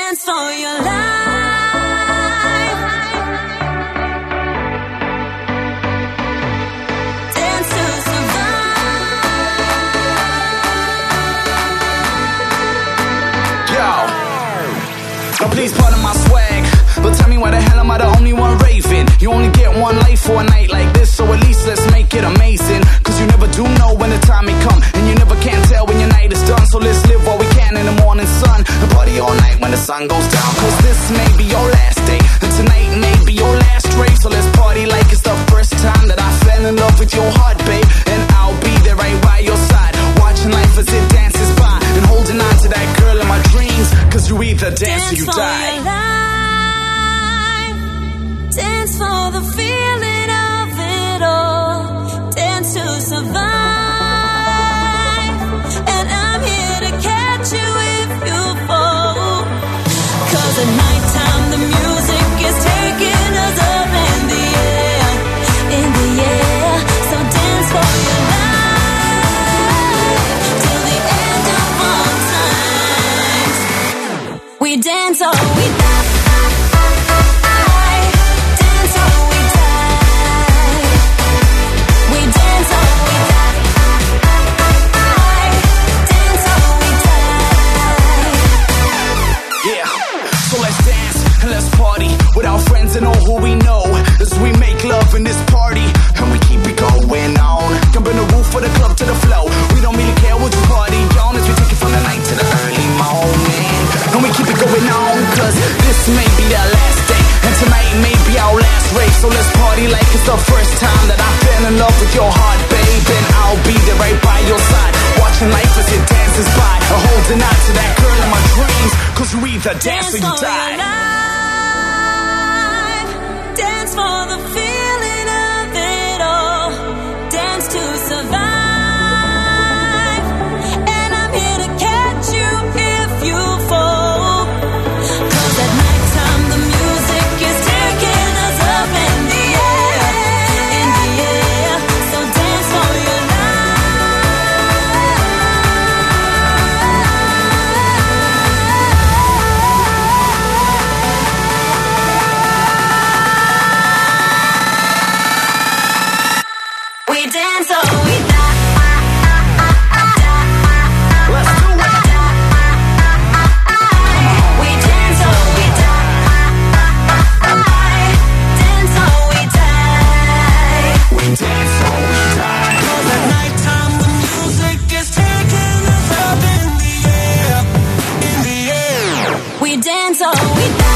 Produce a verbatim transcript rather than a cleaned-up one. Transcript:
dance for your life. Dance to survive. Yo, now please pardon my swag, but tell me why the hell am I the only one raving? You only get one life for a night like this, so at least let's make it amazing. Cause you never do know when the time may come, and you never can tell when your night is done. So let's live while we can in the morning sun, and party all night when the sun goes down. Cause this may be your last day, and tonight may be your last race. So let's party like it's the first time that I fell in love with your heart, babe. And I'll be there right by your side, watching life as it dances by, and holding on to that girl in my dreams. Cause you either dance, dance or you die. Dance for the feeling of it all. Dance to survive. And I'm here to catch you if you fall. Cause at nighttime the music is taking us up in the air. In the air. So dance for your life. Till the end of all times. We dance or we die. And all who we know as we make love in this party, and we keep it going on. Can bring the roof of the club to the floor. We don't really care what you party on, as we take it from the night to the early morning. And we keep it going on, cause this may be our last day, and tonight may be our last race. So let's party like it's the first time that I fell in love with your heart, babe. And I'll be there right by your side, watching life as it dances by, or holding on to that girl in my dreams. Cause you either dance, dance or you die. Dance for the feeling of it all. Dance to survive. And I'm here to catch you if you fall. Cause at nighttime the music is taking us up in the air. In the air. So dance for your dance or we die. Let's do it. We dance or we die. Dance or we die. We dance or we die. Cause at nighttime the music is taking us up in the air. In the air. We dance or we die.